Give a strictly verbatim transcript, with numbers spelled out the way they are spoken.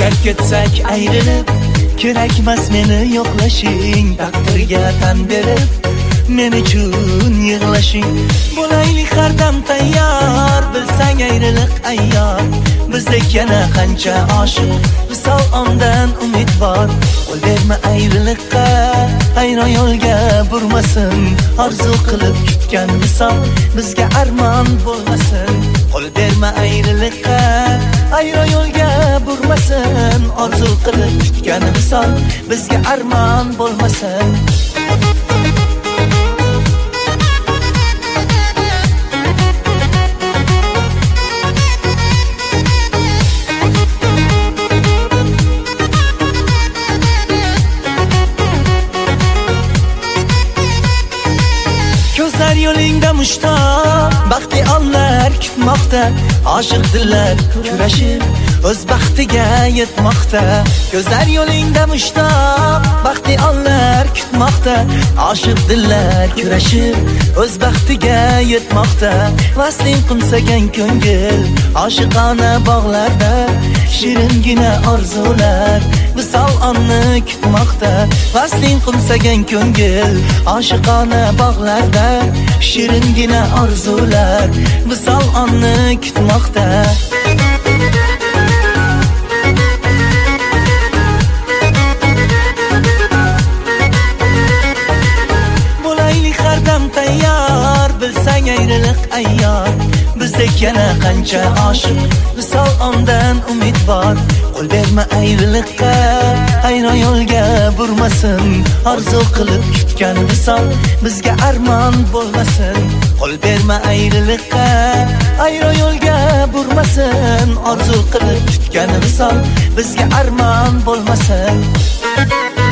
agar ketsak ayrilib, kerakmas meni yo'qlashing, taqdirga tan berib men uchun yig'lashing. Bo'laylik har dam tayyor, bilsang ayriliq ayyor. Bizdek yana qancha oshiq, visol ondan umid bor. Qo'l berma ayriliqqa, ayro yo'lga burmasin. Orzu qilib kutgan visol bizga armon bo'lmasin. Qo'l berma ayriliqqa, ayro yo'lga burmasin. Orzu qilib kutgan visol bizga armon bo'lmasin. Ko'zlar yo'lingda mushtoq, baxtli onlar kutmoqda. Oshiq dillar kurashib, o'z baxtiga yetmoqda. Ko'zlar yo'lingda mushtoq, baxtli onlar kutmoqda. Oshiq dillar kurashib, o'z baxtiga yetmoqda. Vasling qimsagan ko'ngil, oshiqona bog'larda shiringina orzular visol onni kutmoqda. Vasling qimsagan ko'ngil, oshiqona bog'larda shiringina orzular visol onni kutmoqda. Bo'laylik har dam tayyor, bilsang ayriliq ayyor. Bizdek yana qancha oshiq, visol ondan umid bor. Qo'l berma ayriliqqa, ayro yo'lga burmasin. Orzu qilib kutgan visol bizga armon bo'lmasin. Qo'l berma ayriliqqa, ayro yo'lga burmasin. Orzu qilib kutgan visol bizga armon bo'lmasin.